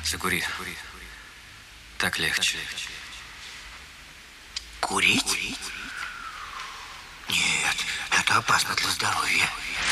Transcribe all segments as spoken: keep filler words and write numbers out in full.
Закури. Так легче. Курить? Нет, это опасно для здоровья.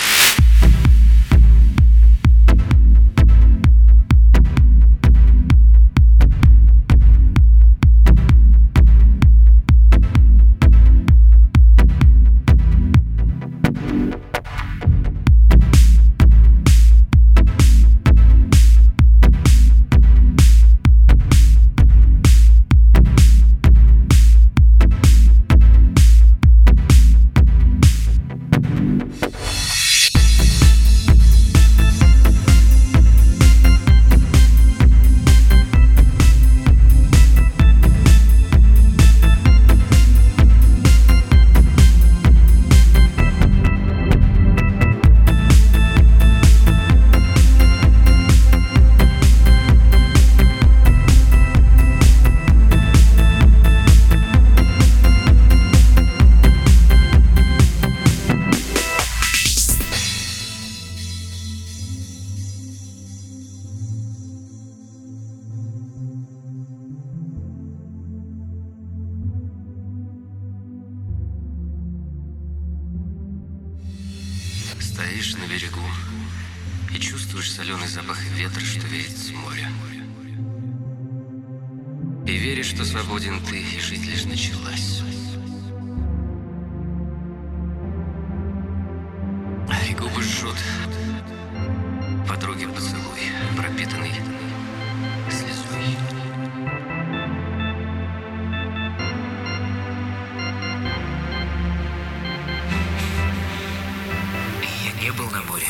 Стоишь на берегу и чувствуешь соленый запах ветра, что веет с моря. И веришь, что свободен ты, и жизнь лишь началась. И губы жжет подруги поцелуй, пропитанный слезой. Я не был на море.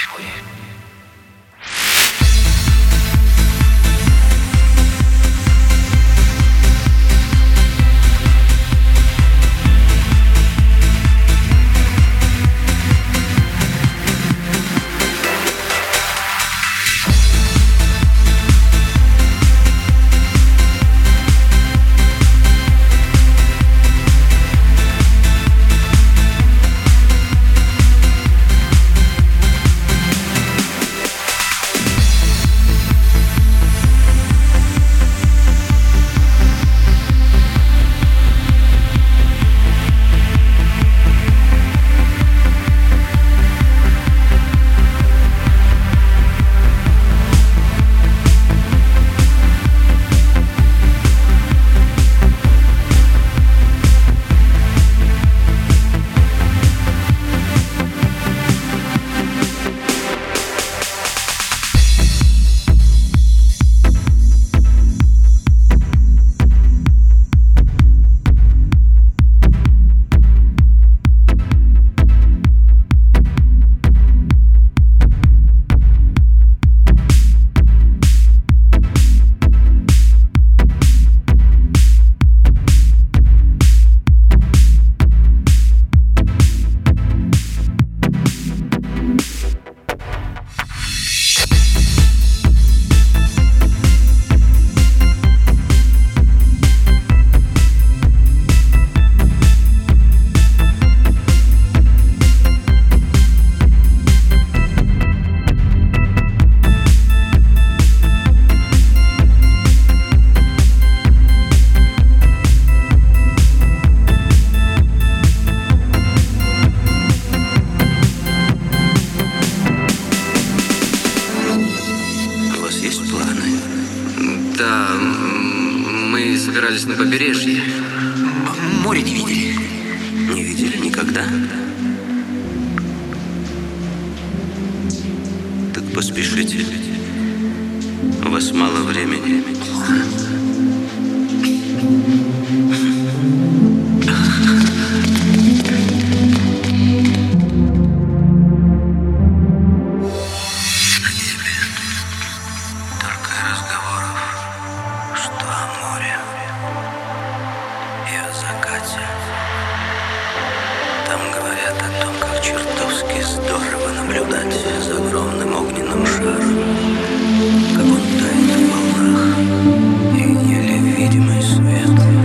Да, мы собирались на побережье. Море не видели? Не видели никогда. Так поспешите. У вас мало времени. Там говорят о том, как чертовски здорово наблюдать за огромным огненным шаром, как он тает в волнах, и еле видимый свет.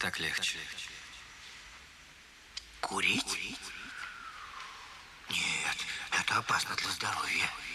Так легче. Курить? Нет, это опасно для здоровья.